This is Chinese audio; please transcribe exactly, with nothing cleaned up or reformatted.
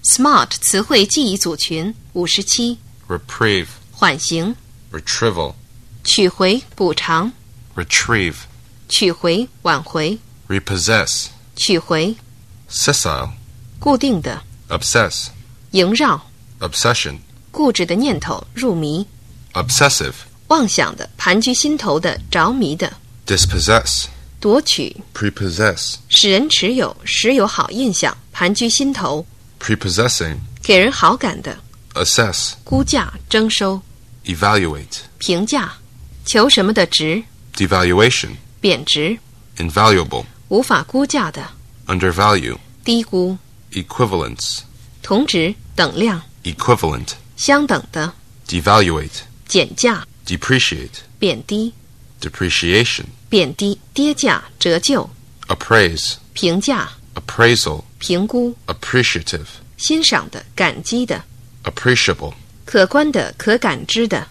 Smart 词汇记忆组群五十七。 reprieve, 缓刑， retrieval, 取回补偿， retrieve, 取回挽回， repossess, 取回 sessile, 固定的， obsess, 萦绕 obsession, 固执的念头入迷， obsessive, 妄想的盘踞心头的着迷的， dispossess, 夺取 prepossess, 使人持有时有好印象盘踞心头， prepossessing, 给人好感的， assess, 估价征收， evaluate, 评价求什么的值， devaluation, 贬值， invaluable, 无法估价的， undervalue, 低估， equivalence, 同值等量， equivalent, 相等的， devaluate, 减价， depreciate, 贬低， depreciation, 贬低，跌价，折旧， appraise, 评价， appraisal, 评估， appreciative, 欣赏的，感激的， appreciable, 可观的，可感知的，